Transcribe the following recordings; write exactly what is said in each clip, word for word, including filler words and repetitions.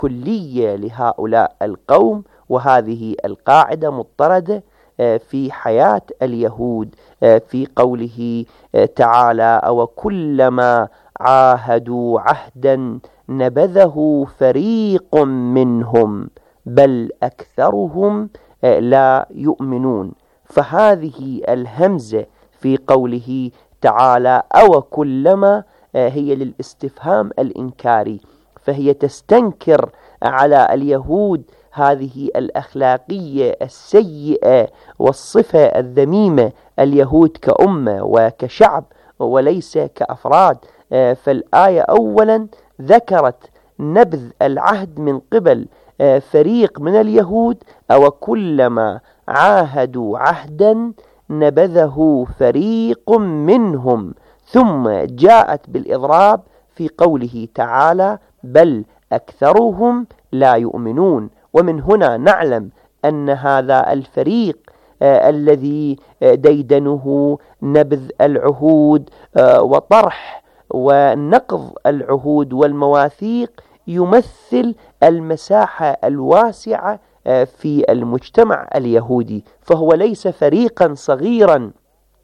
كلية لهؤلاء القوم، وهذه القاعدة مضطردة في حياة اليهود في قوله تعالى: أو كلما عاهدوا عهدا نبذه فريق منهم بل أكثرهم لا يؤمنون. فهذه الهمزة في قوله تعالى أو كلما هي للاستفهام الإنكاري، فهي تستنكر على اليهود هذه الأخلاقية السيئة والصفة الذميمة، اليهود كأمة وكشعب وليس كأفراد. فالآية أولا ذكرت نبذ العهد من قبل فريق من اليهود، أو كلما عاهدوا عهدا نبذه فريق منهم، ثم جاءت بالإضراب في قوله تعالى بل أكثرهم لا يؤمنون. ومن هنا نعلم أن هذا الفريق آه الذي ديدنه نبذ العهود آه وطرح ونقض العهود والمواثيق يمثل المساحة الواسعة آه في المجتمع اليهودي، فهو ليس فريقا صغيرا،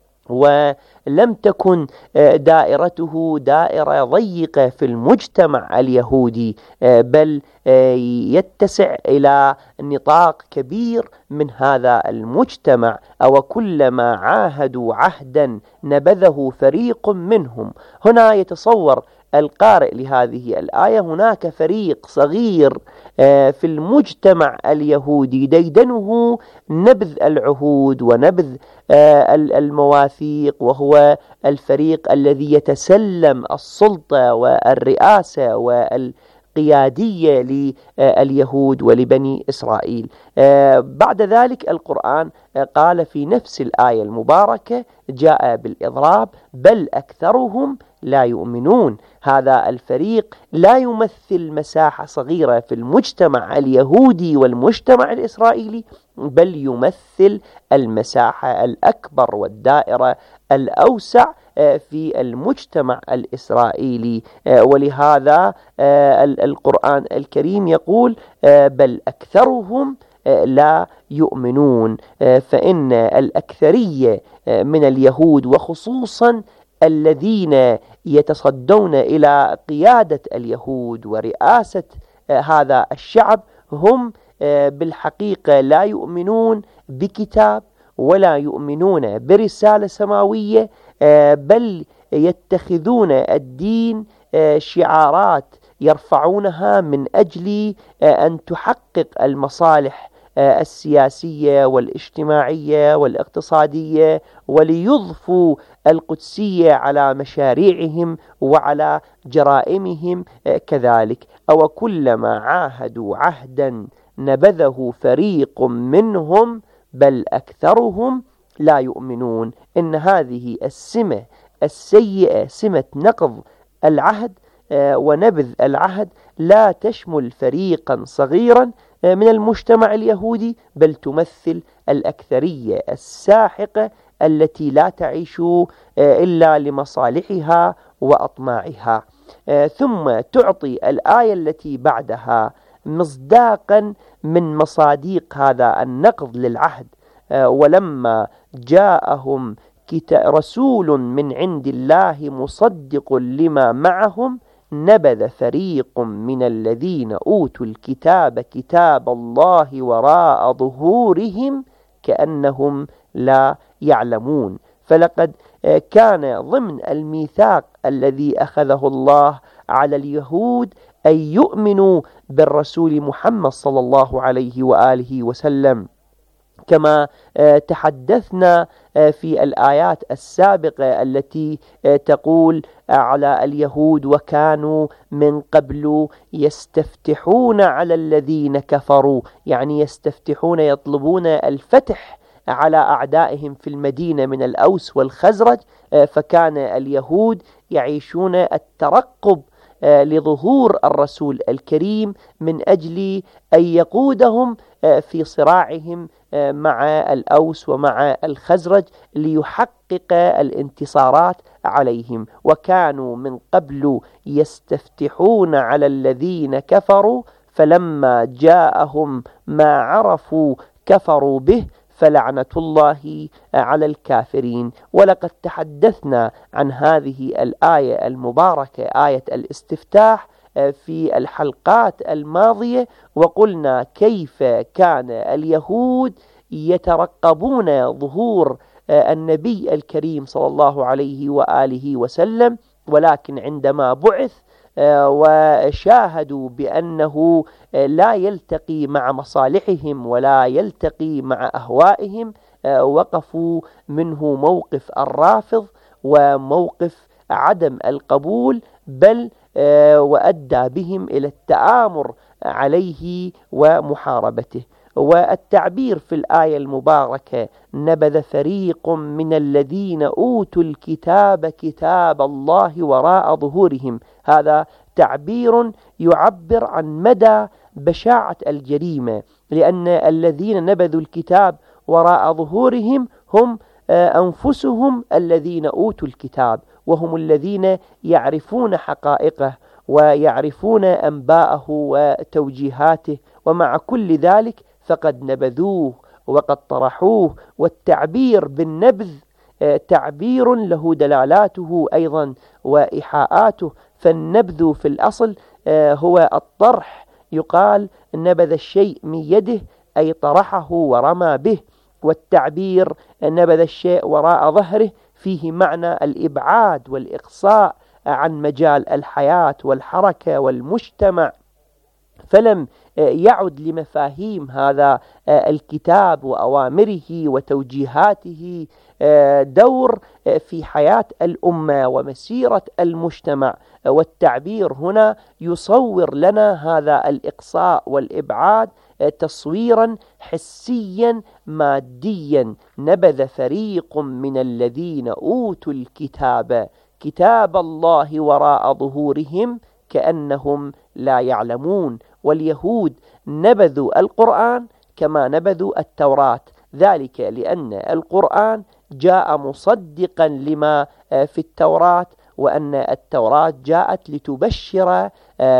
ولم تكن دائرته دائرة ضيقة في المجتمع اليهودي، بل يتسع إلى نطاق كبير من هذا المجتمع. أو كلما عاهدوا عهدا نبذه فريق منهم. هنا يتصور القارئ لهذه الآية هناك فريق صغير في المجتمع اليهودي ديدنه نبذ العهود ونبذ المواثيق، وهو الفريق الذي يتسلم السلطة والرئاسة والقيادية لليهود ولبني إسرائيل. بعد ذلك القرآن قال في نفس الآية المباركة جاء بالإضراب بل أكثرهم لا يؤمنون. هذا الفريق لا يمثل مساحة صغيرة في المجتمع اليهودي والمجتمع الإسرائيلي، بل يمثل المساحة الأكبر والدائرة الأوسع في المجتمع الإسرائيلي. ولهذا القرآن الكريم يقول بل أكثرهم لا يؤمنون. فإن الأكثرية من اليهود وخصوصا الذين يتصدون إلى قيادة اليهود ورئاسة هذا الشعب هم بالحقيقة لا يؤمنون بكتاب ولا يؤمنون برسالة سماوية، بل يتخذون الدين شعارات يرفعونها من أجل أن تحقق المصالح السياسية والاجتماعية والاقتصادية، وليضفوا القدسية على مشاريعهم وعلى جرائمهم كذلك. أو كلما عاهدوا عهدا نبذه فريق منهم بل أكثرهم لا يؤمنون. إن هذه السمة السيئة، سمة نقض العهد ونبذ العهد، لا تشمل فريقا صغيرا من المجتمع اليهودي، بل تمثل الأكثرية الساحقة التي لا تعيش إلا لمصالحها وأطماعها. ثم تعطي الآية التي بعدها مصداقا من مصاديق هذا النقض للعهد: ولما جاءهم رسول من عند الله مصدق لما معهم نبذ فريق من الذين أوتوا الكتاب كتاب الله وراء ظهورهم كأنهم لا يعلمون. فلقد كان ضمن الميثاق الذي أخذه الله على اليهود أن يؤمنوا بالرسول محمد صلى الله عليه وآله وسلم، كما تحدثنا في الآيات السابقة التي تقول على اليهود: وكانوا من قبل يستفتحون على الذين كفروا، يعني يستفتحون، يطلبون الفتح على أعدائهم في المدينة من الأوس والخزرج. فكان اليهود يعيشون الترقب لظهور الرسول الكريم من أجل أن يقودهم في صراعهم مع الأوس ومع الخزرج ليحقق الانتصارات عليهم. وكانوا من قبل يستفتحون على الذين كفروا فلما جاءهم ما عرفوا كفروا به فلعنة الله على الكافرين. ولقد تحدثنا عن هذه الآية المباركة، آية الاستفتاح، في الحلقات الماضية، وقلنا كيف كان اليهود يترقبون ظهور النبي الكريم صلى الله عليه وآله وسلم، ولكن عندما بعث وشاهدوا بأنه لا يلتقي مع مصالحهم ولا يلتقي مع أهوائهم وقفوا منه موقف الرافض وموقف عدم القبول، بل وأدى بهم إلى التآمر عليه ومحاربته. والتعبير في الآية المباركة نبذ فريق من الذين أوتوا الكتاب كتاب الله وراء ظهورهم، هذا تعبير يعبر عن مدى بشاعة الجريمة، لأن الذين نبذوا الكتاب وراء ظهورهم هم أنفسهم الذين أوتوا الكتاب، وهم الذين يعرفون حقائقه ويعرفون أنباءه وتوجيهاته، ومع كل ذلك فقد نبذوه وقد طرحوه. والتعبير بالنبذ تعبير له دلالاته أيضا وإيحاءاته، فالنبذ في الأصل هو الطرح، يقال نبذ الشيء من يده أي طرحه ورمى به، والتعبير نبذ الشيء وراء ظهره فيه معنى الإبعاد والإقصاء عن مجال الحياة والحركة والمجتمع، فلم يعد لمفاهيم هذا الكتاب وأوامره وتوجيهاته دور في حياة الأمة ومسيرة المجتمع. والتعبير هنا يصور لنا هذا الإقصاء والإبعاد تصويرا حسيا ماديا. نبذ فريق من الذين أوتوا الكتاب كتاب الله وراء ظهورهم كأنهم لا يعلمون. واليهود نبذوا القرآن كما نبذوا التوراة، ذلك لأن القرآن جاء مصدقا لما في التوراة، وأن التوراة جاءت لتبشر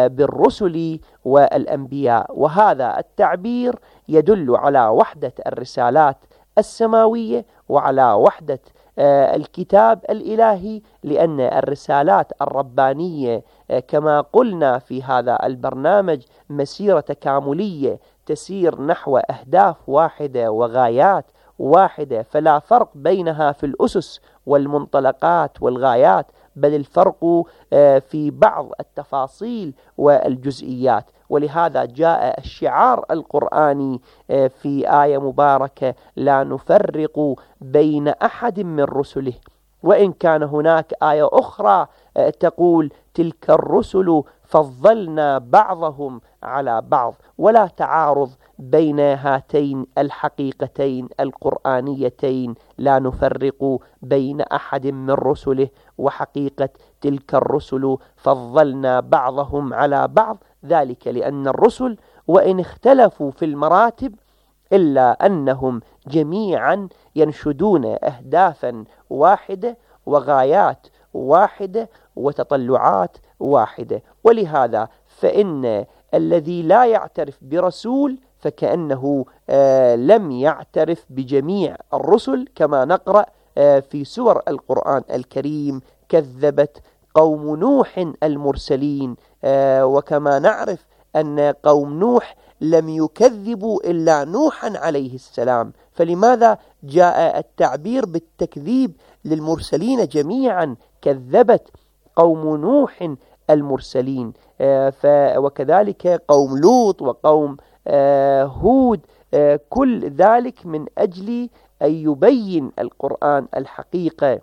بالرسل والأنبياء. وهذا التعبير يدل على وحدة الرسالات السماوية وعلى وحدة الكتاب الإلهي، لأن الرسالات الربانية كما قلنا في هذا البرنامج مسيرة تكاملية تسير نحو أهداف واحدة وغايات واحدة، فلا فرق بينها في الأسس والمنطلقات والغايات، بل الفرق في بعض التفاصيل والجزئيات. ولهذا جاء الشعار القرآني في آية مباركة: لا نفرق بين أحد من رسله. وإن كان هناك آية أخرى تقول: تلك الرسل فضلنا بعضهم على بعض، ولا تعارض بين هاتين الحقيقتين القرآنيتين، لا نفرق بين أحد من رسله وحقيقة تلك الرسل فضلنا بعضهم على بعض، ذلك لأن الرسل وإن اختلفوا في المراتب إلا أنهم جميعا ينشدون أهدافا واحدة وغايات واحدة وتطلعات واحدة. ولهذا فإن الذي لا يعترف برسول فكأنه آه لم يعترف بجميع الرسل، كما نقرأ آه في سور القرآن الكريم: كذبت قوم نوح المرسلين، آه وكما نعرف أن قوم نوح لم يكذبوا إلا نوحا عليه السلام، فلماذا جاء التعبير بالتكذيب للمرسلين جميعا؟ كذبت قوم نوح المرسلين، آه وكذلك قوم لوط وقوم آه هود، آه كل ذلك من أجل أن يبين القرآن الحقيقة،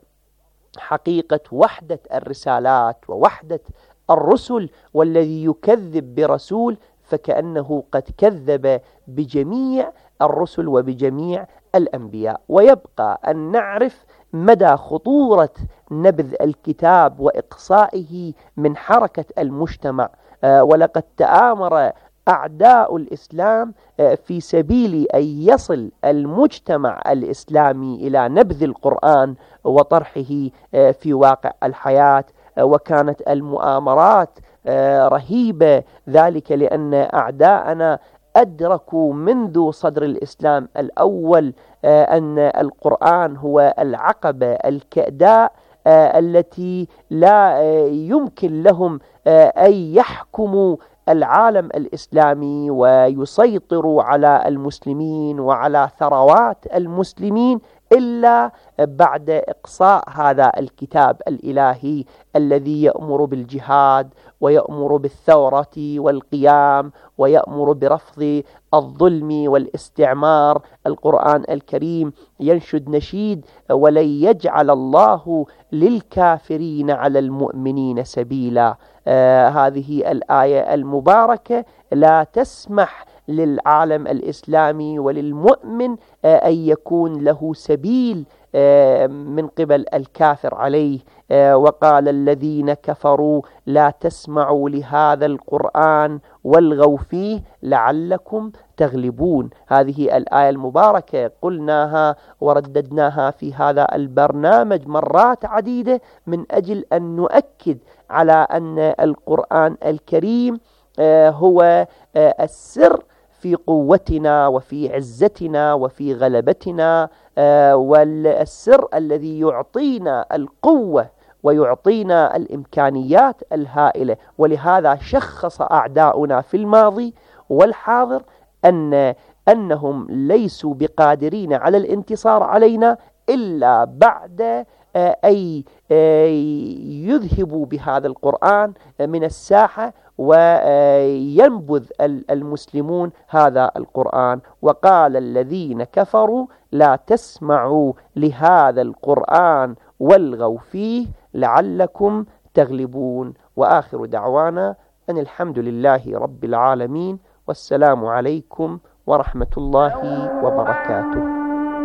حقيقة وحدة الرسالات ووحدة الرسل. والذي يكذب برسول فكأنه قد كذب بجميع الرسل وبجميع الأنبياء. ويبقى أن نعرف مدى خطورة نبذ الكتاب وإقصائه من حركة المجتمع. ولقد تآمر أعداء الإسلام في سبيل أن يصل المجتمع الإسلامي إلى نبذ القرآن وطرحه في واقع الحياة، وكانت المؤامرات رهيبة، ذلك لأن أعداءنا أدركوا منذ صدر الإسلام الأول أن القرآن هو العقبة الكأداء التي لا يمكن لهم أن يحكموا العالم الإسلامي ويسيطروا على المسلمين وعلى ثروات المسلمين إلا بعد إقصاء هذا الكتاب الإلهي الذي يأمر بالجهاد ويأمر بالثورة والقيام ويأمر برفض الظلم والاستعمار. القرآن الكريم ينشد نشيد: ولن يجعل الله للكافرين على المؤمنين سبيلا. آه هذه الآية المباركة لا تسمح للعالم الإسلامي وللمؤمن آه أن يكون له سبيل آه من قبل الكافر عليه. آه وقال الذين كفروا لا تسمعوا لهذا القرآن والغوا فيه لعلكم تغلبون. هذه الآية المباركة قلناها ورددناها في هذا البرنامج مرات عديدة من أجل أن نؤكد على أن القرآن الكريم هو السر في قوتنا وفي عزتنا وفي غلبتنا، والسر الذي يعطينا القوة ويعطينا الإمكانيات الهائلة. ولهذا شخص أعداؤنا في الماضي والحاضر أن أنهم ليسوا بقادرين على الانتصار علينا إلا بعد أي يذهبوا بهذا القرآن من الساحة وينبذ المسلمون هذا القرآن. وقال الذين كفروا لا تسمعوا لهذا القرآن والغوا فيه لعلكم تغلبون. وآخر دعوانا أن الحمد لله رب العالمين، والسلام عليكم ورحمة الله وبركاته.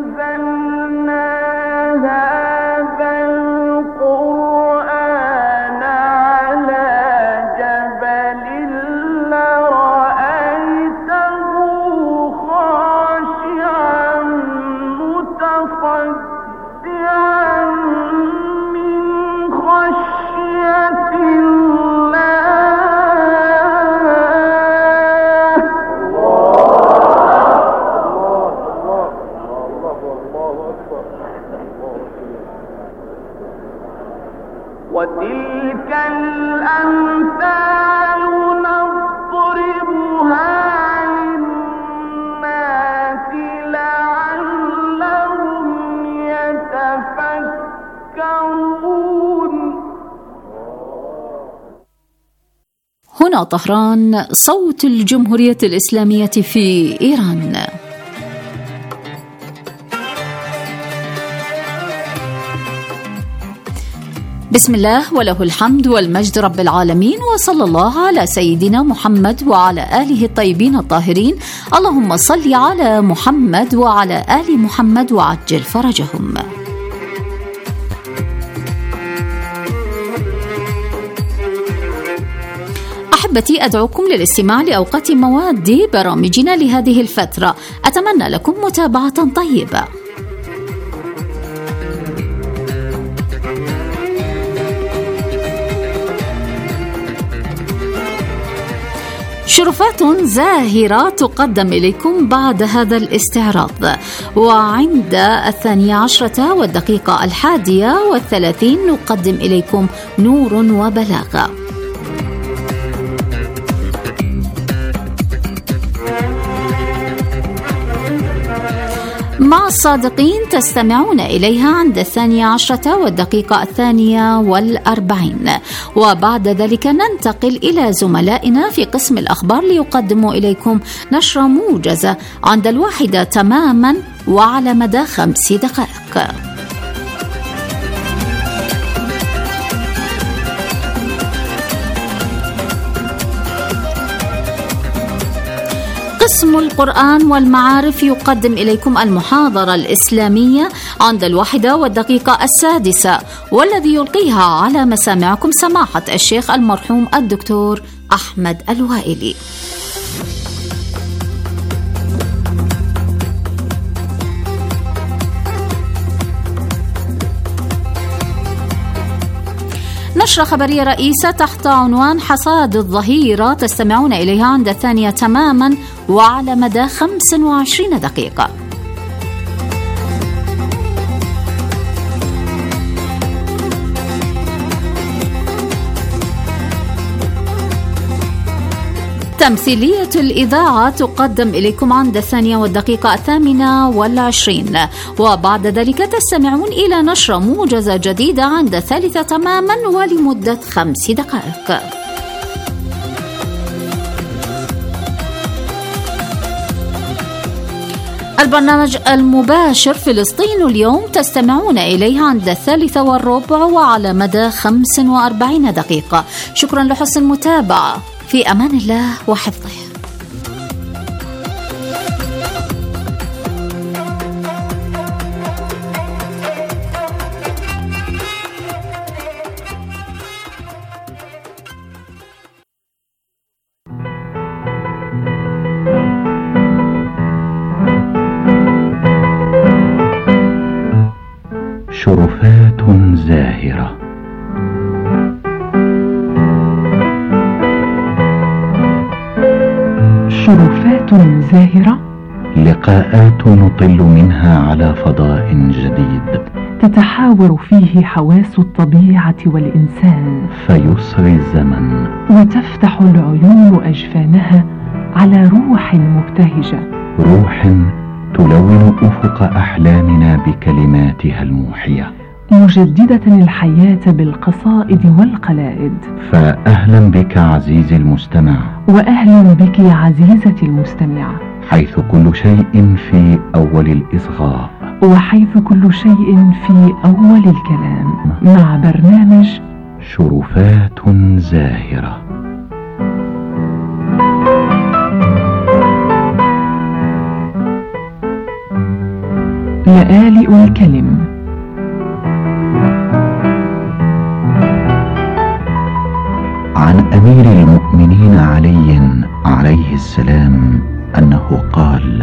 وتلك الأمثال نضربها للناس لعلهم يتفكرون. هنا طهران، صوت الجمهورية الإسلامية في إيران. بسم الله وله الحمد والمجد رب العالمين، وصلى الله على سيدنا محمد وعلى آله الطيبين الطاهرين. اللهم صل على محمد وعلى آل محمد وعجل فرجهم. أحبتي، أدعوكم للاستماع لأوقات مواد برامجنا لهذه الفترة. أتمنى لكم متابعة طيبة. شرفات زاهرة تقدم إليكم بعد هذا الاستعراض. وعند الثانية عشرة والدقيقة الحادية والثلاثين نقدم إليكم نور وبلاغة. مع الصادقين تستمعون إليها عند الثانية عشرة والدقيقة الثانية والأربعين. وبعد ذلك ننتقل إلى زملائنا في قسم الأخبار ليقدموا إليكم نشرة موجزة عند الواحدة تماما وعلى مدى خمس دقائق. قسم القرآن والمعارف يقدم إليكم المحاضرة الإسلامية عند الواحدة والدقيقة السادسة، والذي يلقيها على مسامعكم سماحة الشيخ المرحوم الدكتور أحمد الوائلي. نشرة خبرية رئيسة تحت عنوان حصاد الظهيرة تستمعون إليها عند الثانية تماما وعلى مدى خمس وعشرين دقيقة. تمثيلية الإذاعة تقدم إليكم عند الثانية والدقيقة الثامنة والعشرين، وبعد ذلك تستمعون إلى نشرة موجزة جديدة عند الثالثة تماما ولمدة خمس دقائق. البرنامج المباشر فلسطين اليوم تستمعون إليه عند الثالثة والربع وعلى مدى خمس وأربعين دقيقة. شكرا لحسن المتابعة، في أمان الله وحفظه. شرفات زاهرة. شرفات زاهرة، لقاءات نطل منها على فضاء جديد، تتحاور فيه حواس الطبيعة والإنسان، فيسري الزمن وتفتح العيون أجفانها على روح مبتهجة، روح تلون أفق أحلامنا بكلماتها الموحية، مجددة الحياة بالقصائد والقلائد. فأهلا بك عزيزي المستمع، وأهلا بك عزيزتي المستمعة، حيث كل شيء في أول الإصغاء، وحيث كل شيء في أول الكلام، مع برنامج شرفات زاهرة. لآلئ الكلم. عن أمير المؤمنين علي عليه السلام أنه قال: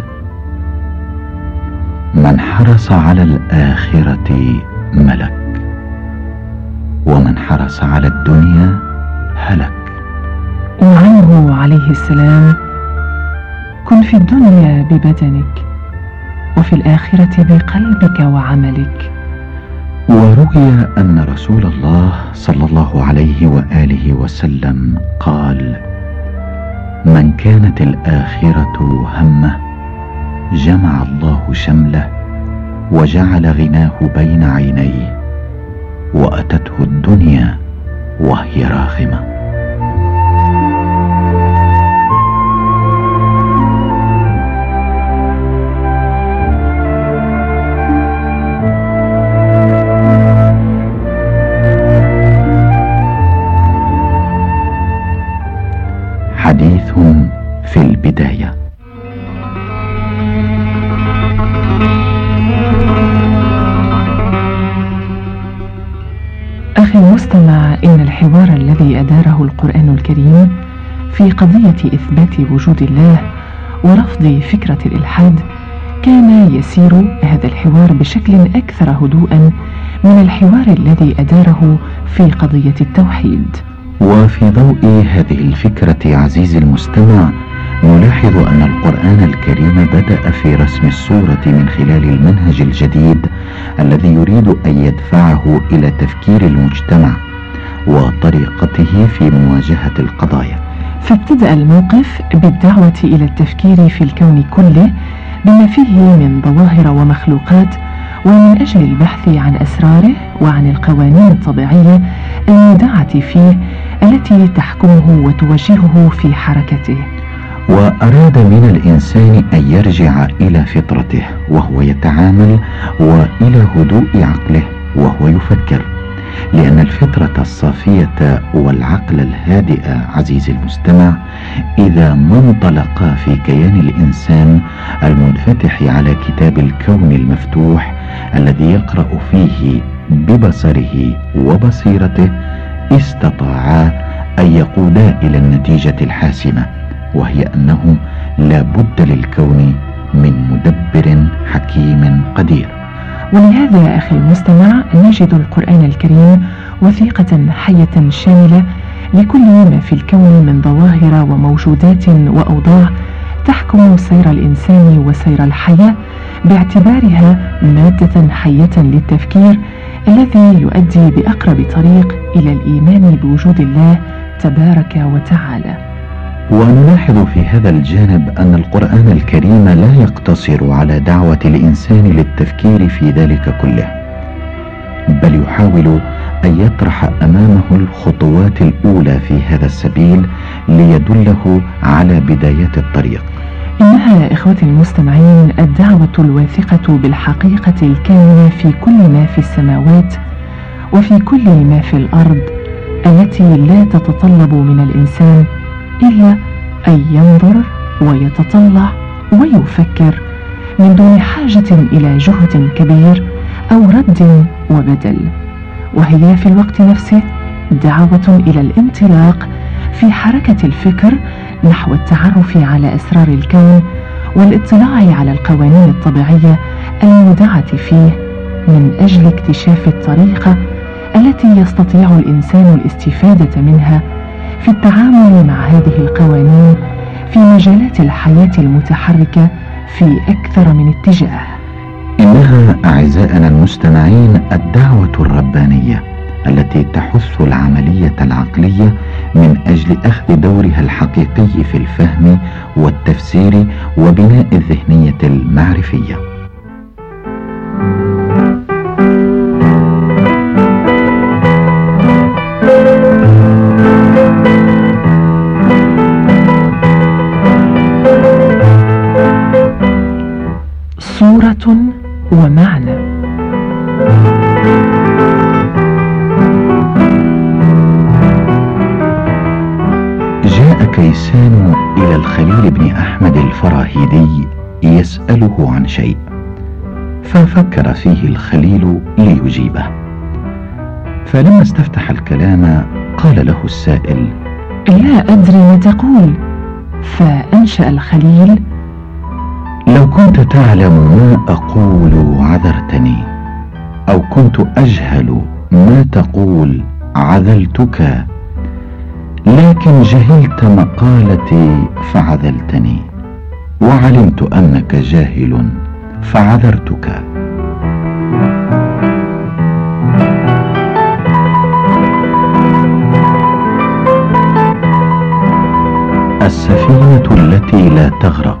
من حرص على الآخرة ملك، ومن حرص على الدنيا هلك. وعنه عليه السلام: كن في الدنيا ببدنك، وفي الآخرة بقلبك وعملك. وروي أن رسول الله صلى الله عليه وآله وسلم قال: من كانت الآخرة همه جمع الله شمله وجعل غناه بين عينيه، وأتته الدنيا وهي راغمة. حديث في البداية. أخي المستمع، إن الحوار الذي أداره القرآن الكريم في قضية إثبات وجود الله ورفض فكرة الإلحاد كان يسير هذا الحوار بشكل أكثر هدوءا من الحوار الذي أداره في قضية التوحيد. وفي ضوء هذه الفكرة عزيزي المستمع، نلاحظ أن القرآن الكريم بدأ في رسم الصورة من خلال المنهج الجديد الذي يريد أن يدفعه إلى تفكير المجتمع وطريقته في مواجهة القضايا. فابتدأ الموقف بالدعوة إلى التفكير في الكون كله بما فيه من ظواهر ومخلوقات، ومن أجل البحث عن أسراره وعن القوانين الطبيعية المودعة فيه التي تحكمه وتوجهه في حركته. وأراد من الإنسان أن يرجع إلى فطرته وهو يتعامل، وإلى هدوء عقله وهو يفكر، لأن الفطرة الصافية والعقل الهادئ عزيزي المستمع إذا ما انطلقا في كيان الإنسان المنفتح على كتاب الكون المفتوح الذي يقرأ فيه ببصره وبصيرته، استطاعا أن يقودا إلى النتيجة الحاسمة، وهي أنه لا بد للكون من مدبر حكيم قدير. ولهذا أخي المستمع نجد القرآن الكريم وثيقة حية شاملة لكل ما في الكون من ظواهر وموجودات وأوضاع تحكم سير الإنسان وسير الحياة، باعتبارها مادة حية للتفكير الذي يؤدي بأقرب طريق إلى الإيمان بوجود الله تبارك وتعالى. ونلاحظ في هذا الجانب أن القرآن الكريم لا يقتصر على دعوة الإنسان للتفكير في ذلك كله، بل يحاول أن يطرح أمامه الخطوات الأولى في هذا السبيل ليدله على بدايات الطريق. إنها إخوتي المستمعين الدعوة الواثقة بالحقيقة الكامنة في كل ما في السماوات وفي كل ما في الأرض، التي لا تتطلب من الإنسان إلا أن ينظر ويتطلع ويفكر من دون حاجة إلى جهد كبير أو رد وبدل، وهي في الوقت نفسه دعوة إلى الانطلاق في حركة الفكر نحو التعرف على أسرار الكون والاطلاع على القوانين الطبيعية المودعة فيه، من أجل اكتشاف الطريقة التي يستطيع الإنسان الاستفادة منها في التعامل مع هذه القوانين في مجالات الحياة المتحركة في أكثر من اتجاه. إنها أعزائنا المستمعين الدعوة الربانية التي تحث العملية العقلية من أجل أخذ دورها الحقيقي في الفهم والتفسير وبناء الذهنية المعرفية. صورة ومعنى. جاء كيسان إلى الخليل بن أحمد الفراهيدي يسأله عن شيء، ففكر فيه الخليل ليجيبه، فلما استفتح الكلام قال له السائل: لا أدري ما تقول. فأنشأ الخليل: لو كنت تعلم ما أقول عذرتني، أو كنت أجهل ما تقول عذلتك، لكن جهلت مقالتي فعذلتني، وعلمت أنك جاهل فعذرتك. السفينة التي لا تغرق.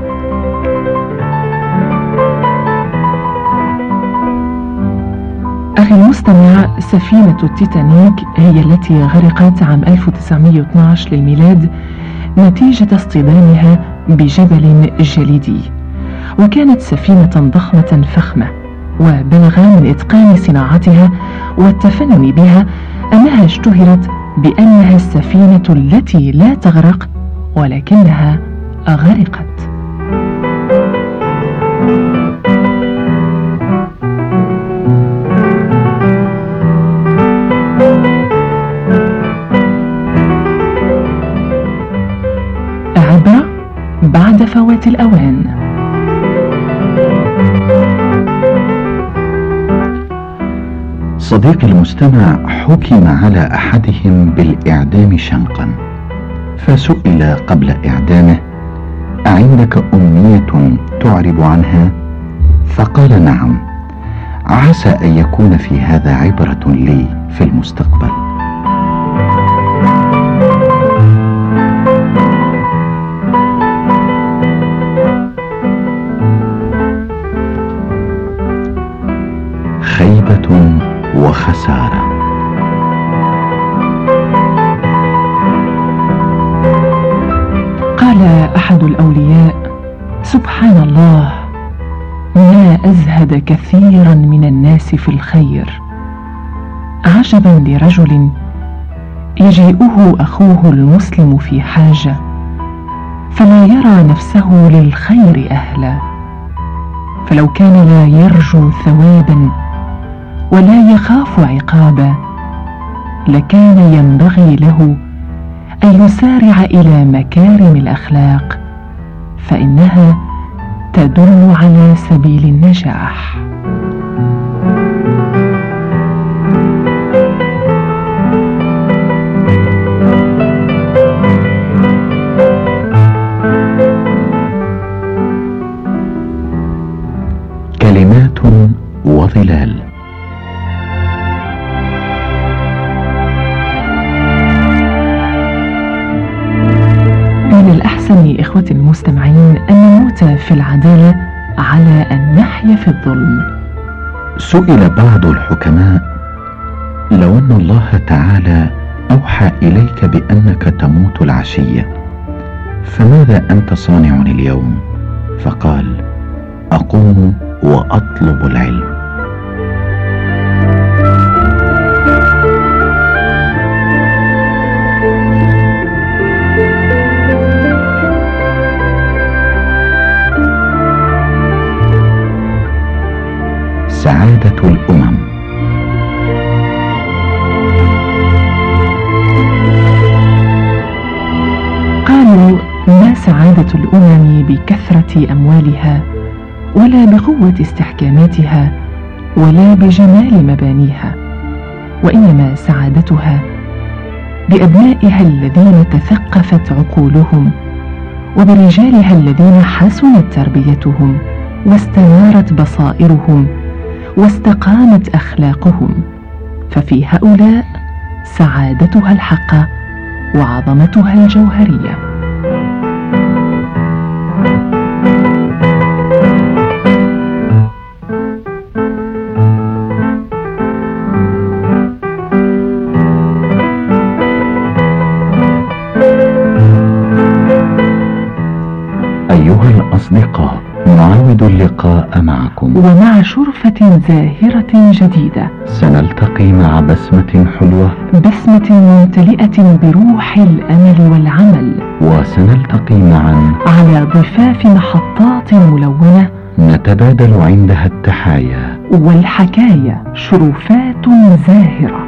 أخي المستمع، سفينة التيتانيك هي التي غرقت عام ألف وتسعمائة واثني عشر للميلاد نتيجة اصطدامها بجبل جليدي، وكانت سفينة ضخمة فخمة، وبلغ من إتقان صناعتها والتفنن بها أنها اشتهرت بأنها السفينة التي لا تغرق ولكنها غرقت. عبرة بعد فوات الأوان. صديقي المستمع، حكم على أحدهم بالإعدام شنقا، فسئل قبل إعدامه: أعندك أمنية تعرب عنها؟ فقال: نعم، عسى أن يكون في هذا عبرة لي في المستقبل. خيبة وخسارة. قال أحد الأولياء: سبحان الله، ما أزهد كثيرا من الناس في الخير، عجبا لرجل يجيئه أخوه المسلم في حاجة فلا يرى نفسه للخير أهلا، فلو كان لا يرجو ثوابا ولا يخاف عقابا لكان ينبغي له أن يسارع إلى مكارم الأخلاق، فإنها تدل على سبيل النجاح. الظلال. من الأحسن إخوتي المستمعين أن نموت في العدالة على أن نحيا في الظلم. سئل بعض الحكماء: لو أن الله تعالى أوحى إليك بأنك تموت العشية فماذا أنت صانع اليوم؟ فقال: أقوم وأطلب العلم. سعادة الأمم. قالوا: ما سعادة الأمم بكثرة أموالها، ولا بقوة استحكاماتها، ولا بجمال مبانيها، وإنما سعادتها بأبنائها الذين تثقفت عقولهم، وبرجالها الذين حسنت تربيتهم، واستنارت بصائرهم، واستقامت أخلاقهم، ففي هؤلاء سعادتها الحقة وعظمتها الجوهرية. أيها الأصدقاء، نعاود اللقاء معكم ومع شرفة زاهرة جديدة. سنلتقي مع بسمة حلوة، بسمة ممتلئة بروح الأمل والعمل، وسنلتقي معا على ضفاف محطات ملونة نتبادل عندها التحايا والحكايا، شرفات زاهرة.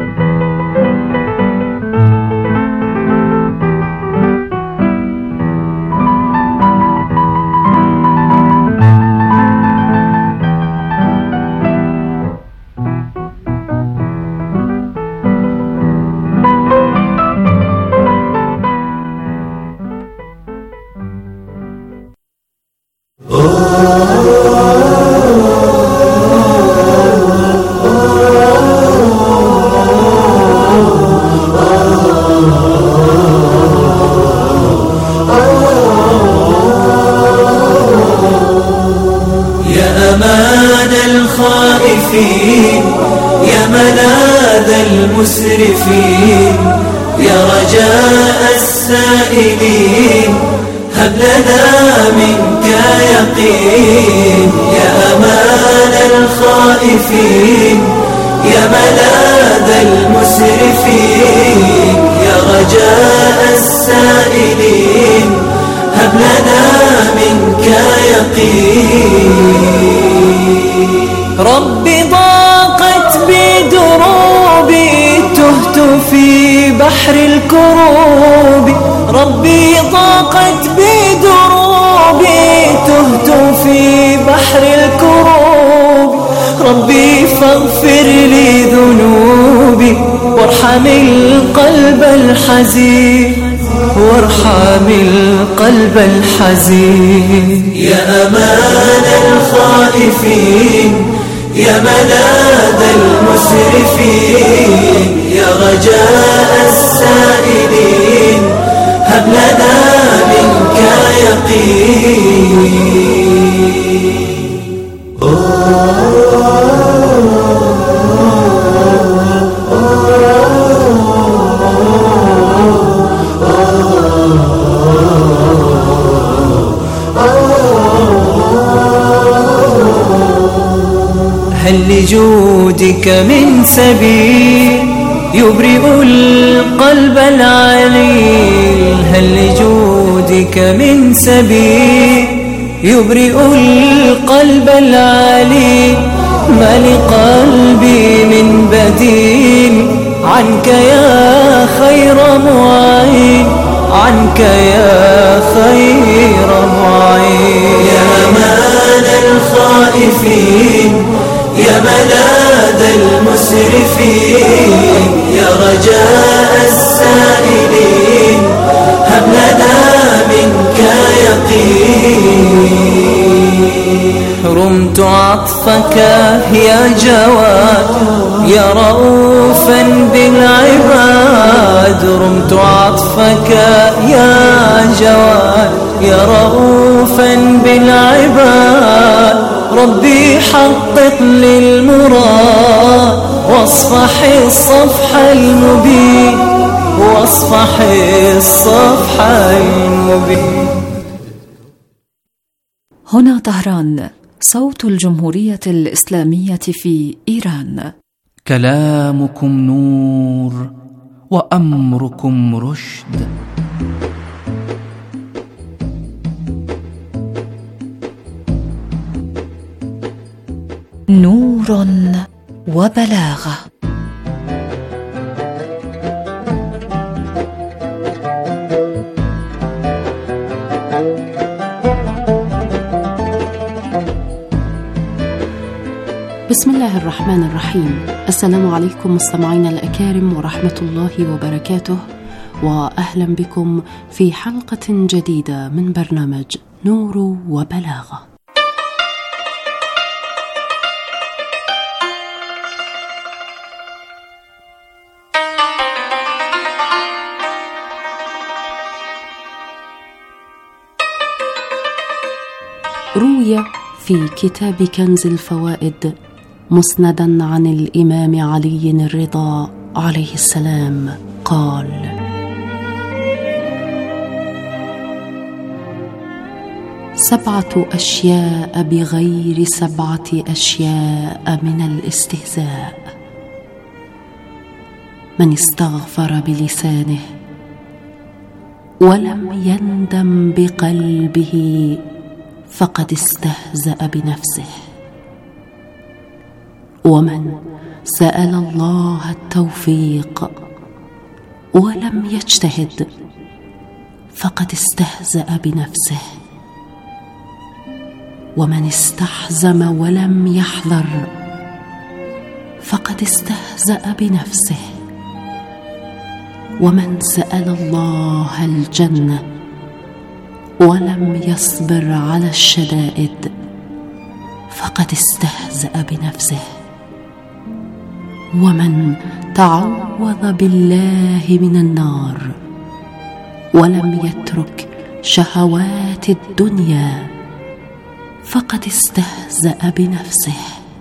يا ملاذ المسرفين، يا رجاء السائلين، هب لنا منك يقين. يا أمان الخائفين، يا ملاذ المسرفين، يا رجاء السائلين، هب لنا منك يقين. ربي ضاقت بدروبي، تهت في بحر الكروب. ربي ضاقت بدروبي، تهت في بحر الكروب. ربي فاغفر لي ذنوبي، وارحم القلب الحزين، وارحم القلب الحزين. يا أمان الخائفين، يا ملاذ المسرفين، يا رجاء السائلين، هب لنا منك يقين. هل لجودك من سبيل يبرئ القلب العليل؟ هل لجودك من سبيل يبرئ القلب العليل؟ ما لقلبي من بديل عنك يا خير معين، عنك يا خير معين. يا أمان الخائفين، يا ملاذ المسرفين، يا رجاء السائلين، هب لنا منك يقين. رمت عطفك يا جواد يا رؤوفا بالعباد، رمت عطفك يا جواد يا رؤوفا بالعباد. ربي حقق للمراد واصفح الصفح المبين، واصفح الصفح المبين. هنا طهران، صوت الجمهورية الإسلامية في إيران. كلامكم نور وأمركم رشد. نور وبلاغة. بسم الله الرحمن الرحيم. السلام عليكم مستمعينا الأكارم ورحمة الله وبركاته، وأهلا بكم في حلقة جديدة من برنامج نور وبلاغة. روي في كتاب كنز الفوائد مسندا عن الإمام علي الرضا عليه السلام قال: سبعة أشياء بغير سبعة أشياء من الاستهزاء: من استغفر بلسانه ولم يندم بقلبه فقد استهزأ بنفسه، ومن سأل الله التوفيق ولم يجتهد فقد استهزأ بنفسه، ومن استحزم ولم يحذر فقد استهزأ بنفسه، ومن سأل الله الجنة ولم يصبر على الشدائد فقد استهزأ بنفسه، ومن تعوذ بالله من النار ولم يترك شهوات الدنيا فقد استهزأ بنفسه،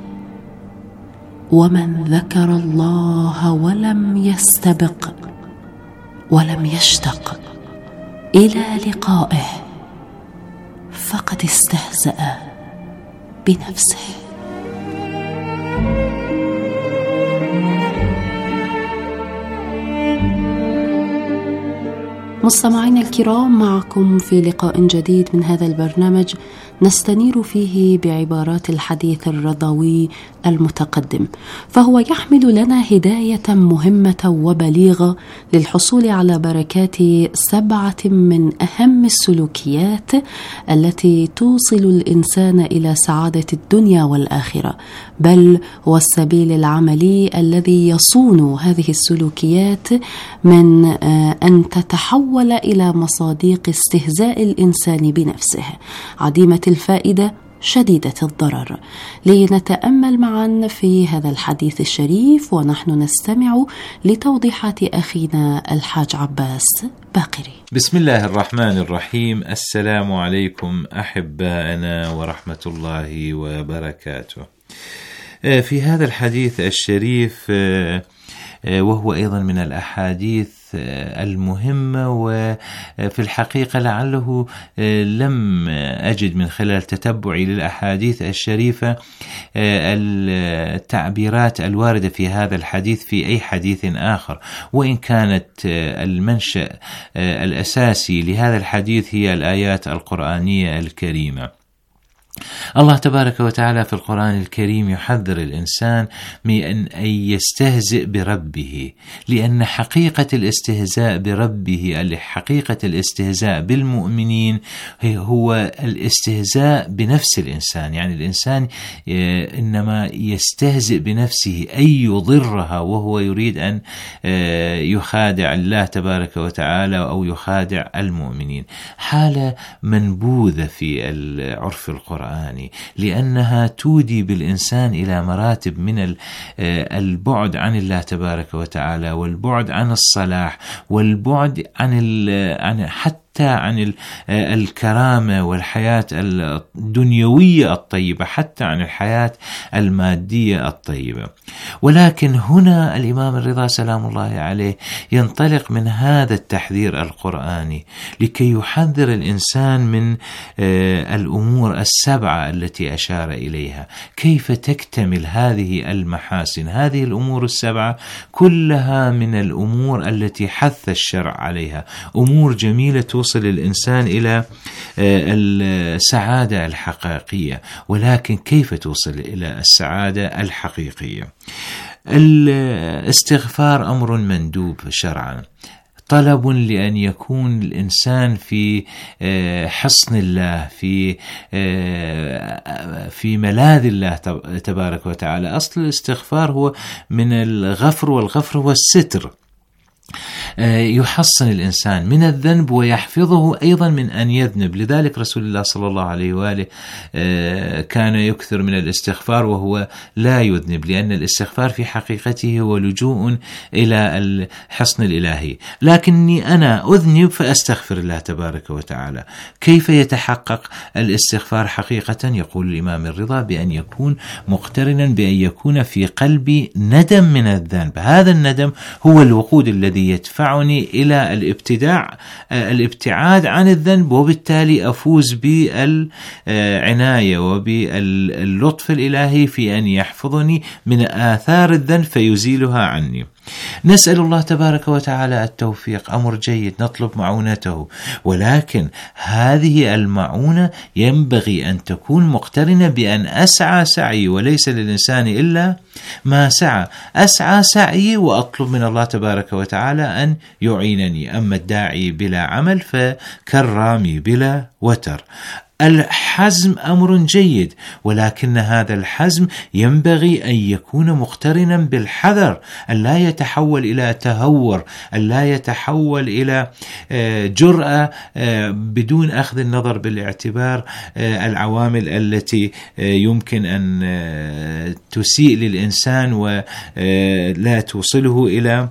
ومن ذكر الله ولم يستبق ولم يشتق إلى لقائه فقد استهزأ بنفسه. مستمعينا الكرام، معكم في لقاء جديد من هذا البرنامج نستنير فيه بعبارات الحديث الرضوي المتقدم، فهو يحمل لنا هداية مهمة وبليغة للحصول على بركات سبعة من أهم السلوكيات التي توصل الإنسان إلى سعادة الدنيا والآخرة، بل هو السبيل العملي الذي يصون هذه السلوكيات من أن تتحول إلى مصادق استهزاء الإنسان بنفسه، عديمة الفائدة شديدة الضرر. لنتأمل معا في هذا الحديث الشريف ونحن نستمع لتوضيحات أخينا الحاج عباس باقري. بسم الله الرحمن الرحيم. السلام عليكم أحبائنا ورحمة الله وبركاته. في هذا الحديث الشريف، وهو أيضا من الأحاديث المهمة، وفي الحقيقة لعله لم أجد من خلال تتبعي للأحاديث الشريفة التعبيرات الواردة في هذا الحديث في أي حديث آخر، وإن كانت المنشأ الأساسي لهذا الحديث هي الآيات القرآنية الكريمة. الله تبارك وتعالى في القرآن الكريم يحذر الإنسان من أن يستهزئ بربه، لأن حقيقة الاستهزاء بربه، حقيقة الاستهزاء بالمؤمنين هو الاستهزاء بنفس الإنسان. يعني الإنسان إنما يستهزئ بنفسه أي يضرها وهو يريد أن يخادع الله تبارك وتعالى أو يخادع المؤمنين، حالة منبوذة في العرف القرآن. القرآني، لأنها تودي بالإنسان إلى مراتب من البعد عن الله تبارك وتعالى، والبعد عن الصلاح، والبعد عن عن حتى عن الكرامة والحياة الدنيوية الطيبة، حتى عن الحياة المادية الطيبة. ولكن هنا الإمام الرضا سلام الله عليه ينطلق من هذا التحذير القرآني لكي يحذر الإنسان من الأمور السبعة التي أشار إليها. كيف تكتمل هذه المحاسن؟ هذه الأمور السبعة كلها من الأمور التي حث الشرع عليها، أمور جميلة توصل الإنسان إلى السعادة الحقيقية. ولكن كيف توصل إلى السعادة الحقيقية؟ الاستغفار أمر مندوب شرعا، طلب لأن يكون الإنسان في حصن الله، في في ملاذ الله تبارك وتعالى. أصل الاستغفار هو من الغفر، والغفر هو الستر، يحصن الإنسان من الذنب ويحفظه أيضا من أن يذنب. لذلك رسول الله صلى الله عليه وآله كان يكثر من الاستغفار وهو لا يذنب، لأن الاستغفار في حقيقته هو لجوء إلى الحصن الإلهي. لكني أنا أذنب فأستغفر الله تبارك وتعالى. كيف يتحقق الاستغفار حقيقة؟ يقول الإمام الرضا بأن يكون مقترنا بأن يكون في قلبي ندم من الذنب. هذا الندم هو الوقود الذي يدفعني إلى الابتداع الابتعاد عن الذنب، وبالتالي أفوز بالعناية وباللطف الإلهي في أن يحفظني من آثار الذنب فيزيلها عني. نسأل الله تبارك وتعالى التوفيق، أمر جيد، نطلب معونته، ولكن هذه المعونة ينبغي أن تكون مقترنة بأن أسعى سعي، وليس للإنسان إلا ما سعى. أسعى سعي وأطلب من الله تبارك وتعالى أن يعينني. أما الداعي بلا عمل فكالرامي بلا وتر. الحزم أمر جيد، ولكن هذا الحزم ينبغي أن يكون مقترنا بالحذر، أن لا يتحول إلى تهور، أن لا يتحول إلى جرأة بدون أخذ النظر بالاعتبار العوامل التي يمكن أن تسيء للإنسان ولا توصله إلى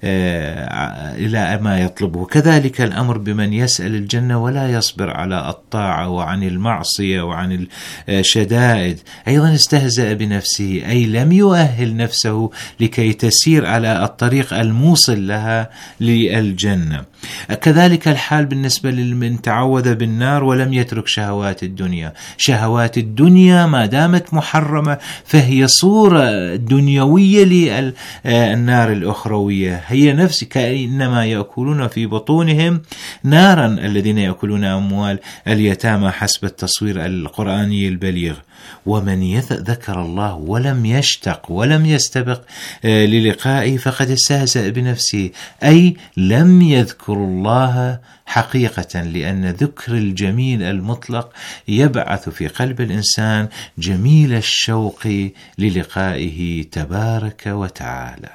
إلى ما يطلبه. كذلك الأمر بمن يسأل الجنة ولا يصبر على الطاعة وعن عن المعصية وعن الشدائد، أيضا استهزأ بنفسه، أي لم يؤهل نفسه لكي تسير على الطريق الموصل لها للجنة. كذلك الحال بالنسبة لمن تعوذ بالنار ولم يترك شهوات الدنيا. شهوات الدنيا ما دامت محرمة فهي صورة دنيوية للنار الأخروية، هي نفس كأنما يأكلون في بطونهم نارا الذين يأكلون أموال اليتامى حسب التصوير القرآني البليغ. ومن يذكر الله ولم يشتق ولم يستبق للقائه فقد استهزأ بنفسه، أي لم يذكر الله حقيقة، لأن ذكر الجميل المطلق يبعث في قلب الإنسان جميل الشوق للقائه تبارك وتعالى.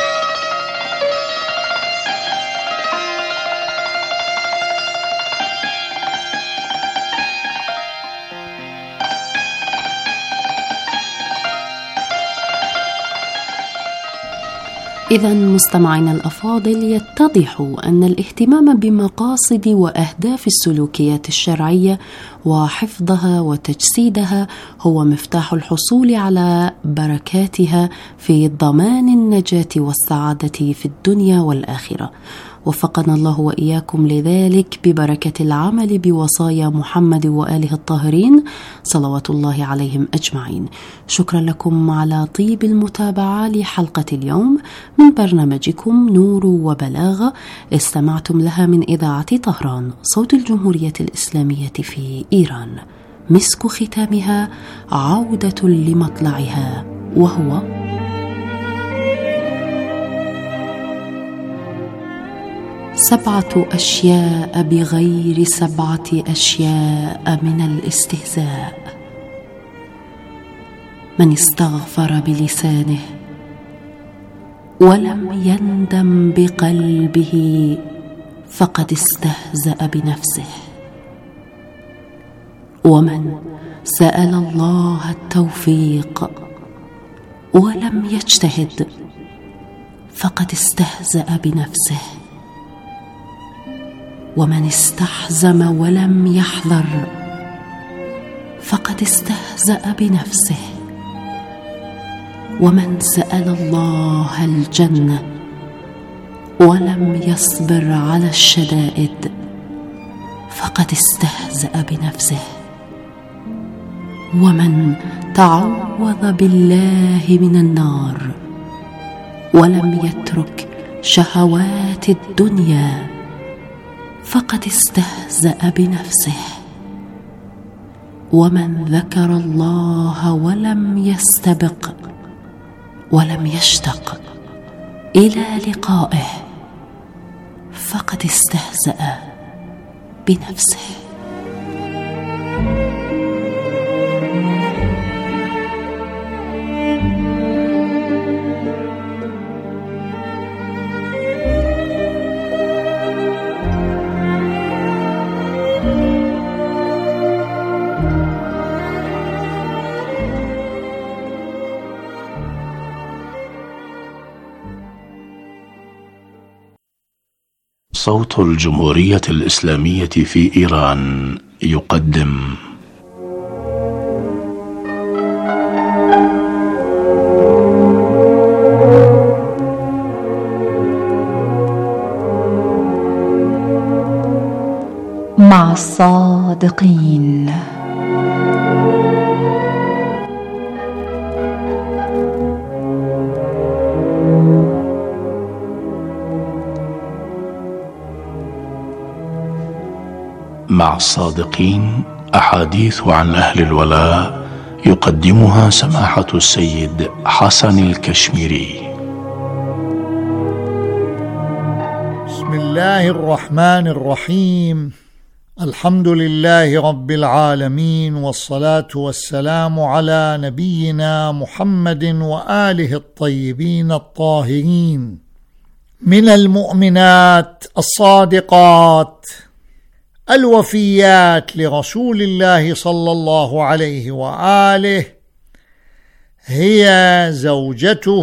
إذا مستمعينا الأفاضل، يتضح أن الاهتمام بمقاصد وأهداف السلوكيات الشرعية وحفظها وتجسيدها هو مفتاح الحصول على بركاتها في ضمان النجاة والسعادة في الدنيا والآخرة. وفقنا الله وإياكم لذلك ببركة العمل بوصايا محمد وآله الطاهرين صلوات الله عليهم أجمعين. شكرا لكم على طيب المتابعة لحلقة اليوم من برنامجكم نور وبلاغة، استمعتم لها من إذاعة طهران صوت الجمهورية الإسلامية في إيران. مسك ختامها عودة لمطلعها، وهو سبعة أشياء بغير سبعة أشياء من الاستهزاء. من استغفر بلسانه ولم يندم بقلبه فقد استهزأ بنفسه. ومن سأل الله التوفيق ولم يجتهد فقد استهزأ بنفسه، ومن استحزم ولم يحذر فقد استهزأ بنفسه، ومن سأل الله الجنة ولم يصبر على الشدائد فقد استهزأ بنفسه، ومن تعوذ بالله من النار ولم يترك شهوات الدنيا فقد استهزأ بنفسه، ومن ذكر الله ولم يستبق ولم يشتق إلى لقائه فقد استهزأ بنفسه. صوت الجمهورية الإسلامية في إيران يقدم مع الصادقين. مع الصادقين أحاديث عن أهل الولاء يقدمها سماحة السيد حسن الكشميري. بسم الله الرحمن الرحيم. الحمد لله رب العالمين، والصلاة والسلام على نبينا محمد وآله الطيبين الطاهرين. من المؤمنات الصادقات الوفيات لرسول الله صلى الله عليه وآله هي زوجته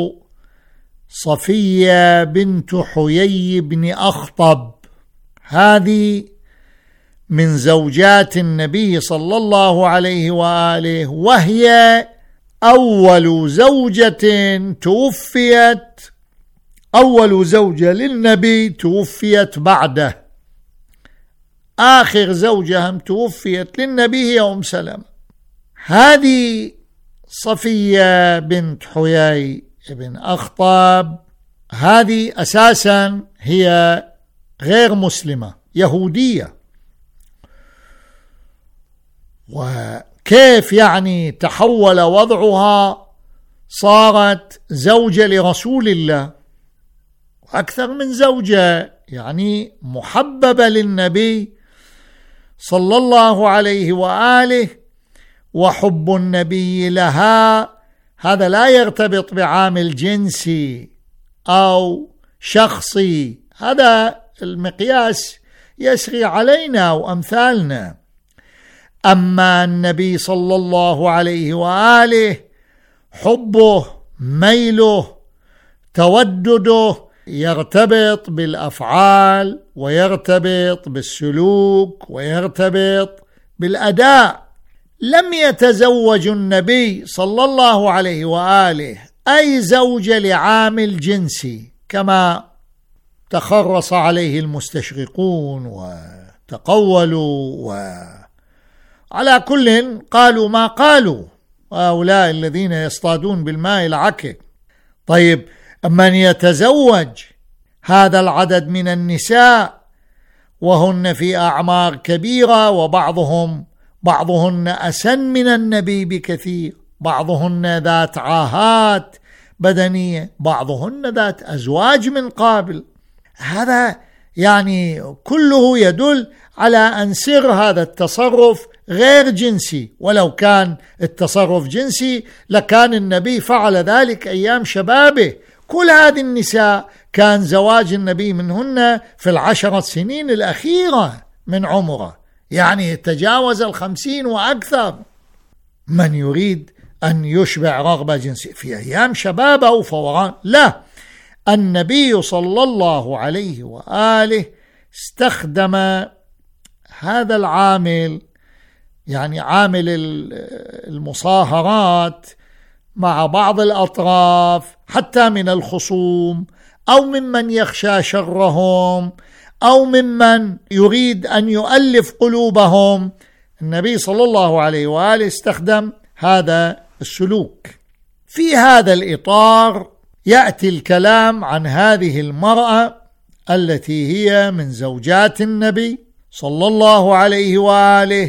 صفية بنت حيي بن أخطب. هذه من زوجات النبي صلى الله عليه وآله، وهي أول زوجة توفيت، أول زوجة للنبي توفيت بعده. آخر زوجة هم توفيت للنبي هي أم سلمة. هذه صفية بنت حيي بن أخطب هذه أساسا هي غير مسلمة، يهودية. وكيف يعني تحول وضعها، صارت زوجة لرسول الله، أكثر من زوجة، يعني محببة للنبي صلى الله عليه وآله. وحب النبي لها هذا لا يرتبط بعامل جنسي أو شخصي، هذا المقياس يسري علينا وأمثالنا. أما النبي صلى الله عليه وآله حبه، ميله، تودده يرتبط بالأفعال، ويرتبط بالسلوك، ويرتبط بالأداء. لم يتزوج النبي صلى الله عليه وآله أي زوجة لعامل جنسي كما تخرص عليه المستشرقون وتقولوا، وعلى كل قالوا ما قالوا هؤلاء الذين يصطادون بالماء العكر. طيب، من يتزوج هذا العدد من النساء وهن في أعمار كبيرة، وبعضهم بعضهن أسن من النبي بكثير، بعضهن ذات عاهات بدنية، بعضهن ذات أزواج من قبل، هذا يعني كله يدل على أن سر هذا التصرف غير جنسي. ولو كان التصرف جنسي لكان النبي فعل ذلك أيام شبابه. كل هذه النساء كان زواج النبي منهن في العشرة سنين الأخيرة من عمره، يعني تجاوز الخمسين وأكثر. من يريد أن يشبع رغبة جنسية في أيام شبابه وفوران؟ لا، النبي صلى الله عليه وآله استخدم هذا العامل، يعني عامل المصاهرات مع بعض الأطراف حتى من الخصوم أو ممن يخشى شرهم أو ممن يريد أن يؤلف قلوبهم. النبي صلى الله عليه وآله استخدم هذا السلوك. في هذا الإطار يأتي الكلام عن هذه المرأة التي هي من زوجات النبي صلى الله عليه وآله،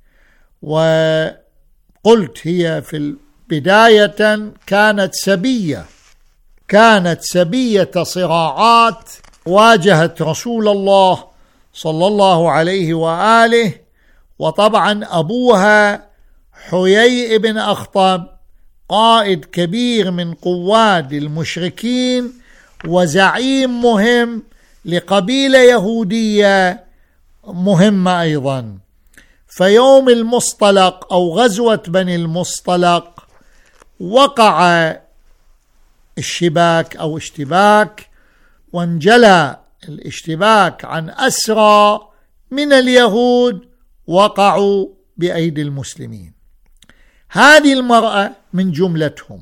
وقلت هي في بداية كانت سبية، كانت سبية صراعات واجهت رسول الله صلى الله عليه وآله. وطبعا أبوها حيي بن أخطب قائد كبير من قواد المشركين وزعيم مهم لقبيلة يهودية مهمة أيضا. فيوم المصطلق أو غزوة بني المصطلق وقع الشباك أو اشتباك، وانجلى الاشتباك عن أسرى من اليهود وقعوا بأيدي المسلمين. هذه المرأة من جملتهم.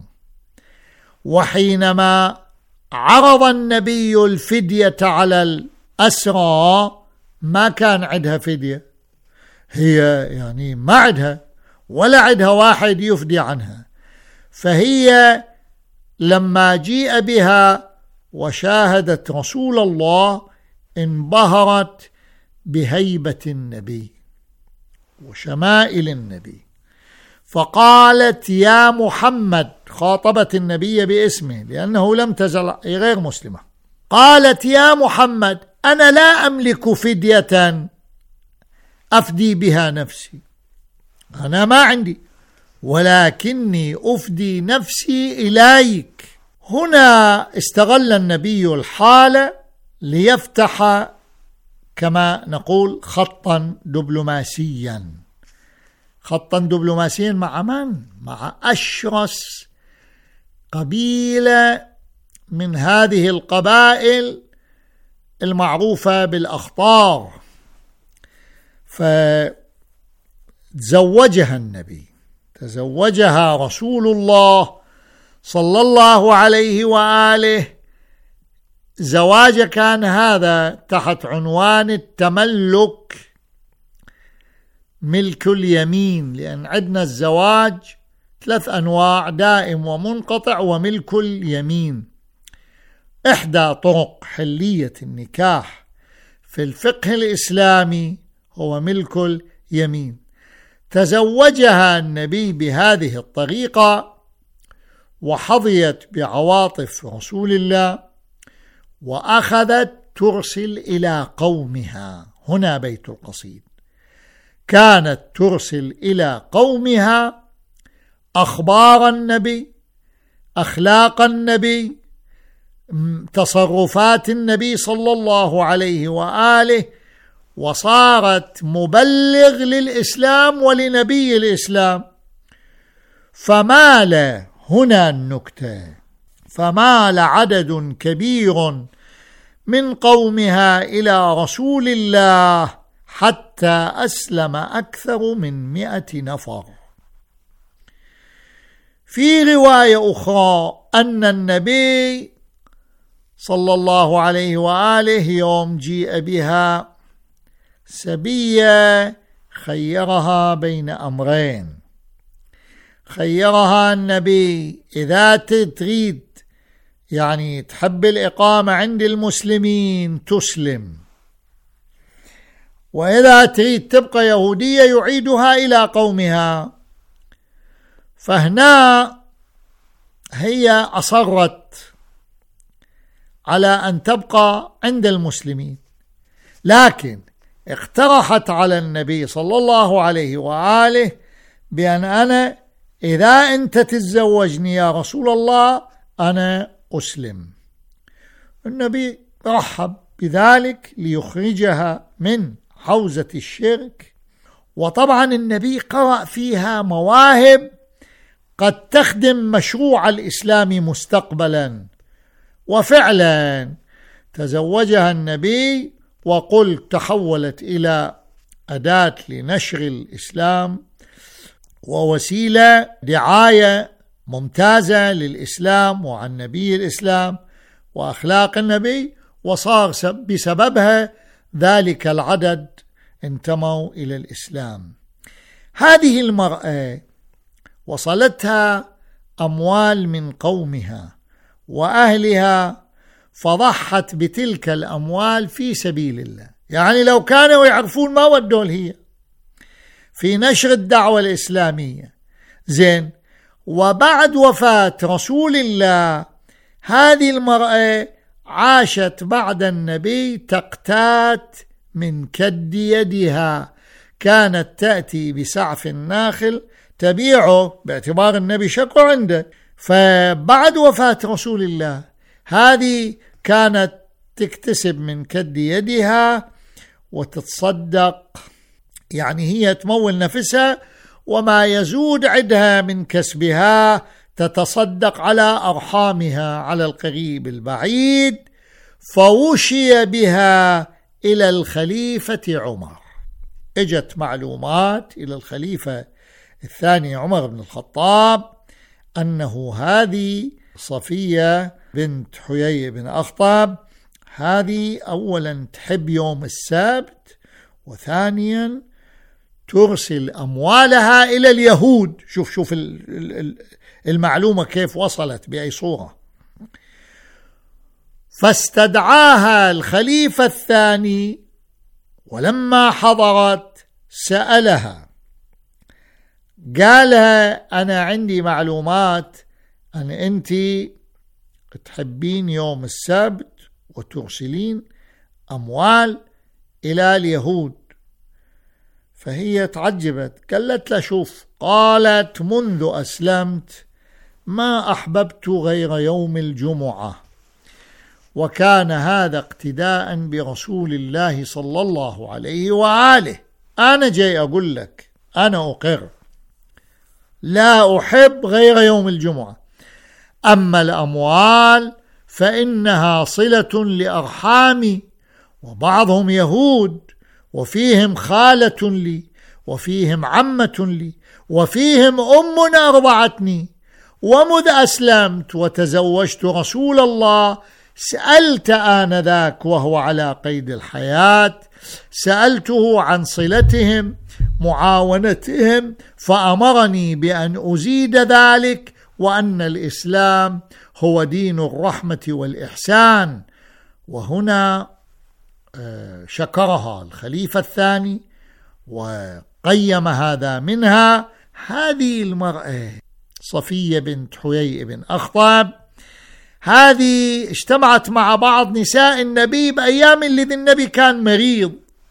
وحينما عرض النبي الفدية على الأسرى ما كان عندها فدية، هي يعني ما عندها ولا عندها واحد يفدي عنها. فهي لما جيء بها وشاهدت رسول الله انبهرت بهيبة النبي وشمائل النبي، فقالت يا محمد، خاطبت النبي باسمه لأنه لم تزل غير مسلمة، قالت يا محمد أنا لا أملك فدية أفدي بها نفسي، أنا ما عندي، ولكني أفدي نفسي إليك. هنا استغل النبي الحالة ليفتح كما نقول خطا دبلوماسيا. خطا دبلوماسيا مع من؟ مع أشرس قبيلة من هذه القبائل المعروفة بالأخطار. فتزوجها النبي، تزوجها رسول الله صلى الله عليه وآله. زواج كان هذا تحت عنوان التملك، ملك اليمين، لأن عندنا الزواج ثلاث أنواع: دائم ومنقطع وملك اليمين. إحدى طرق حلية النكاح في الفقه الإسلامي هو ملك اليمين. تزوجها النبي بهذه الطريقة وحظيت بعواطف رسول الله، وأخذت ترسل إلى قومها. هنا بيت القصيد. كانت ترسل إلى قومها أخبار النبي، أخلاق النبي، تصرفات النبي صلى الله عليه وآله، وصارت مبلغ للإسلام ولنبي الإسلام. فمال هنا النكتة، فمال عدد كبير من قومها إلى رسول الله حتى أسلم أكثر من مئة نفر. في رواية أخرى أن النبي صلى الله عليه وآله يوم جيء بها سبية خيرها بين أمرين. خيرها النبي إذا تريد يعني تحب الإقامة عند المسلمين تسلم، وإذا تريد تبقى يهودية يعيدها إلى قومها. فهنا هي أصرت على أن تبقى عند المسلمين، لكن اقترحت على النبي صلى الله عليه وآله بأن أنا إذا أنت تتزوجني يا رسول الله أنا أسلم. النبي رحب بذلك ليخرجها من حوزة الشرك وطبعا النبي قرأ فيها مواهب قد تخدم مشروع الإسلام مستقبلا، وفعلا تزوجها النبي، وقل تحولت إلى أداة لنشر الإسلام ووسيلة دعاية ممتازة للإسلام وعن نبي الإسلام وأخلاق النبي، وصار بسببها ذلك العدد انتموا إلى الإسلام. هذه المرأة وصلتها أموال من قومها وأهلها، فضحت بتلك الأموال في سبيل الله. يعني لو كانوا يعرفون ما ودوا هي في نشر الدعوة الإسلامية. زين، وبعد وفاة رسول الله هذه المرأة عاشت بعد النبي تقتات من كد يدها، كانت تأتي بسعف الناخل تبيعه باعتبار النبي شكو عنده. فبعد وفاة رسول الله هذه كانت تكتسب من كد يدها وتتصدق، يعني هي تمول نفسها وما يزود عندها من كسبها تتصدق على أرحامها، على القريب البعيد. فوشي بها إلى الخليفة عمر. اجت معلومات إلى الخليفة الثاني عمر بن الخطاب أنه هذه صفية بنت حيي بن أخطب هذه أولا تحب يوم السبت، وثانيا ترسل أموالها إلى اليهود. شوف شوف المعلومة كيف وصلت بأي صورة. فاستدعاها الخليفة الثاني، ولما حضرت سألها، قالها أنا عندي معلومات أن أنت تحبين يوم السبت وترسلين أموال إلى اليهود. فهي تعجبت، قالت له شوف، قالت منذ أسلمت ما أحببت غير يوم الجمعة، وكان هذا اقتداء برسول الله صلى الله عليه وآله. أنا جاي أقول لك أنا أقر لا أحب غير يوم الجمعة، أما الأموال فإنها صلة لأرحامي، وبعضهم يهود، وفيهم خالة لي، وفيهم عمة لي، وفيهم أم أرضعتني. ومذ أسلمت وتزوجت رسول الله سألت آنذاك وهو على قيد الحياة، سألته عن صلتهم معاونتهم، فأمرني بأن أزيد ذلك، وأن الإسلام هو دين الرحمة والإحسان. وهنا شكرها الخليفة الثاني وقيم هذا منها. هذه المرأة صفية بنت حيي بن أخطب هذه اجتمعت مع بعض نساء النبي بأيام اللي النبي كان مريض،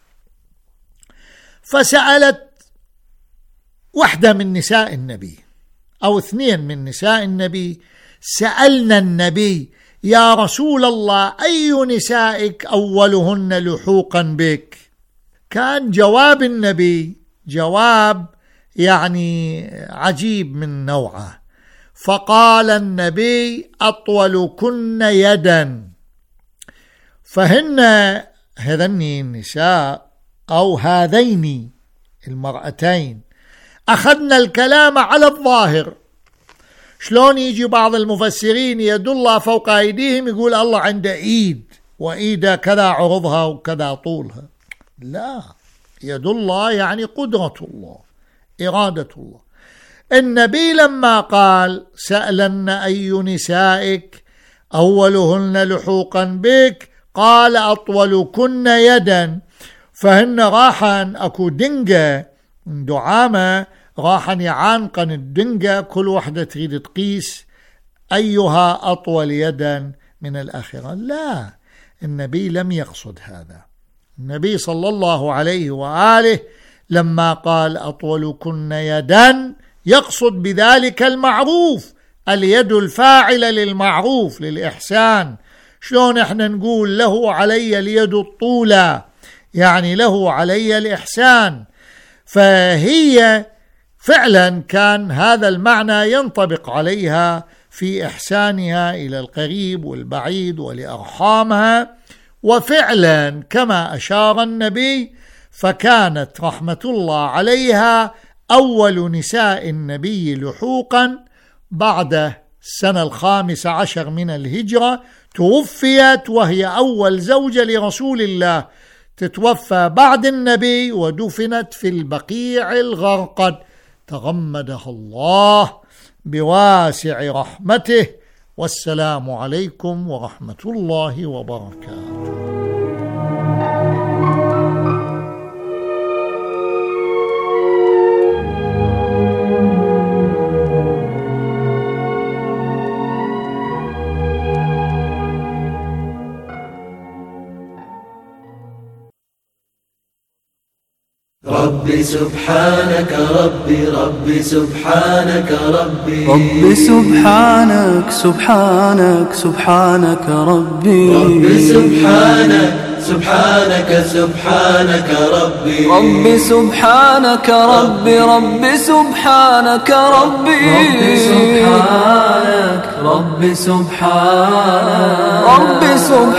فسألت واحدة من نساء النبي أو اثنين من نساء النبي، سألنا النبي يا رسول الله أي نسائك أولهن لحوقا بك؟ كان جواب النبي جواب يعني عجيب من نوعه، فقال النبي أطولكن يدا. فهن هذين النساء أو هذين المرأتين أخذنا الكلام على الظاهر. شلون يجي بعض المفسرين يد الله فوق أيديهم يقول الله عنده إيد وإيده كذا عرضها وكذا طولها؟ لا، يد الله يعني قدرة الله، إرادة الله. النبي لما قال سألن أي نسائك أولهن لحوقا بك قال أطولكن يدا، فهن راحن أكو دنجة دعامة راحن يعانقن الدنجة، كل واحدة تريد تقيس أيها أطول يدا من الآخرة. لا، النبي لم يقصد هذا. النبي صلى الله عليه وآله لما قال أطولكن يدا يقصد بذلك المعروف، اليد الفاعلة للمعروف للإحسان. شلون احنا نقول له علي اليد الطولة، يعني له علي الإحسان. فهي فعلا كان هذا المعنى ينطبق عليها في إحسانها إلى القريب والبعيد ولأرحامها. وفعلا كما أشار النبي فكانت رحمة الله عليها أول نساء النبي لحوقا بعد السنة الخامسة عشر من الهجرة. توفيت وهي أول زوجة لرسول الله تتوفى بعد النبي، ودفنت في البقيع الغرقد، تغمدها الله بواسع رحمته. والسلام عليكم ورحمة الله وبركاته. ربي سبحانك ربي ربي سبحانك ربي ربي سبحانك سبحانك سبحانك ربي ربي سبحانك سبحانك سبحانك ربي ربي سبحانك ربي ربي سبحانك ربي ربي سبحانك ربي سبحانك ربي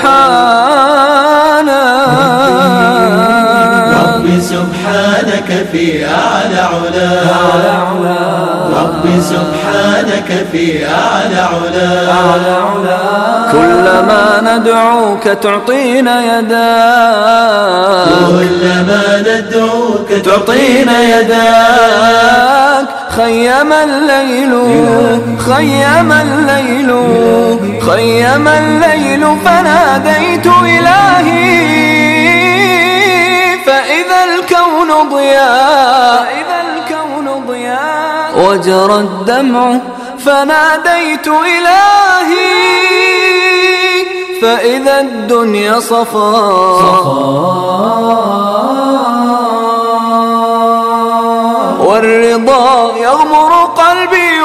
سبحانك ربي سبحانك في أعلى علا ربي سبحانك في أعلى علا كلما ندعوك تعطينا يداك كلما ندعوك تعطينا يداك خيم الليل خيم الليل خيم الليل فناديت إلهي فإذا الكون ضياء فإذا الكون ضياء وجرى الدمع فناديت إلهي فإذا الدنيا صفاء والرضا يغمر قلبي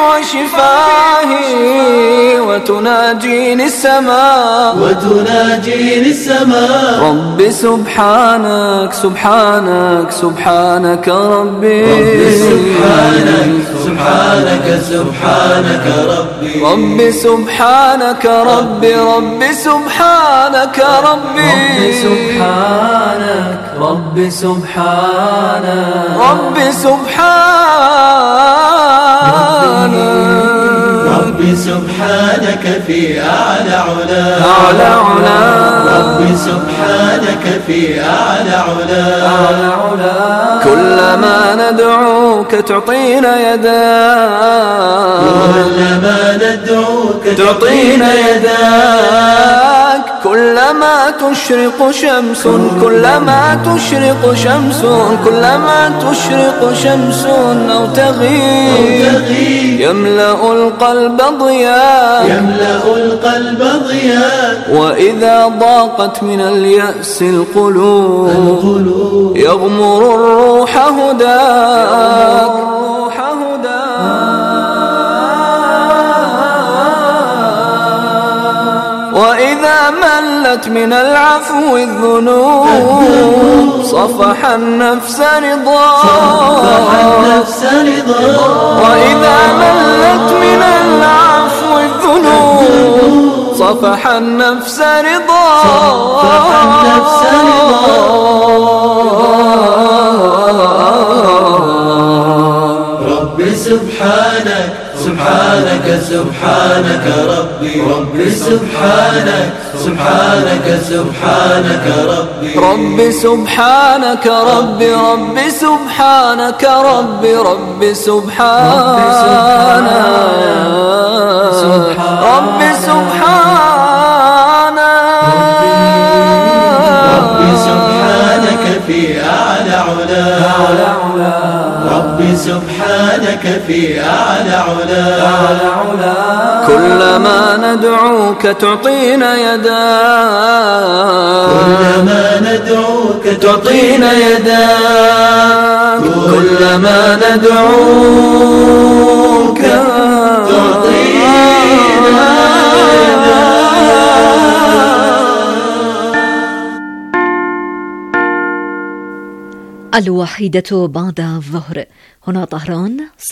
وشفاهي وتناجيني السماء وتناجيني السماء ربي سبحانك سبحانك سبحانك ربي ربي سبحانك سبحانك سبحانك ربي ربي سبحانك ربي ربي سبحانك ربي ربي سبحانك ربي سبحانك ربي سبحانك ربي سبحانك في أعلى علا أعلى علا ربي سبحانك في أعلى علا أعلى علا كلما ندعوك تعطينا يداك كلما ندعوك تعطينا يداك كلما تشرق شمس كلما تشرق شمس كلما تشرق شمس أو تغيب يملأ القلب ضياء يملأ القلب ضياء وإذا ضاقت من اليأس القلوب يغمر الروح هداك وإذا ملت من العفو الذنوب صفح النفس رضاك وإذا ملت من العفو الذنوب صفح النفس رضاك ربي سبحانك سبحانك سبحانك ربي ربي سبحانك سبحانك سبحانك ربي ربي سبحانك ربي ربي سبحانك ربي ربي سبحانك ربي سبحانك ربي سبحانك في أعلى علا ربي سبحانك في أعلى علا كلما ندعوك تعطينا يداك كلما ندعوك تعطينا يداك كلما ندعوك تعطينا يداك الوحيدة بعد الظهر. هنا طهران.